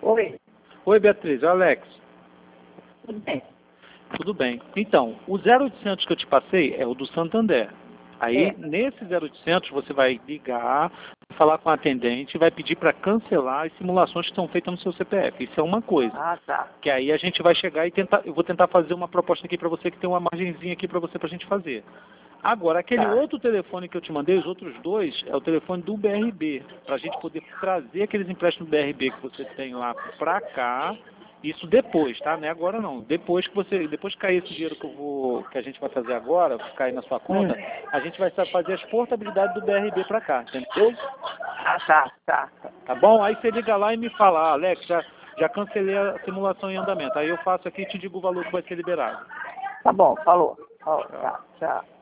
Oi, Oi, Beatriz, é o Alex. tudo bem? Tudo bem. Então, o 0800 que eu te passei é o do Santander. Aí, É. nesse 0800, você vai ligar, falar com a atendente e vai pedir para cancelar as simulações que estão feitas no seu CPF. Isso é uma coisa. Ah, tá. Que aí a gente vai chegar e tentar, eu vou tentar fazer uma proposta aqui para você que tem uma margenzinha aqui para você, para a gente fazer. Agora, aquele Tá. outro telefone que eu te mandei, os outros dois, é o telefone do BRB, para a gente poder trazer aqueles empréstimos do BRB que você tem lá para cá. Isso depois, tá? Não é agora não. Depois que cair esse dinheiro que a gente vai fazer agora, cair na sua conta, a gente vai fazer as portabilidades do BRB para cá, entendeu? Ah, tá. Tá bom? Aí você liga lá e me fala, Alex, já cancelei a simulação em andamento. Aí eu faço aqui e te digo o valor que vai ser liberado. Tá bom, falou. Ó, Tchau. tchau.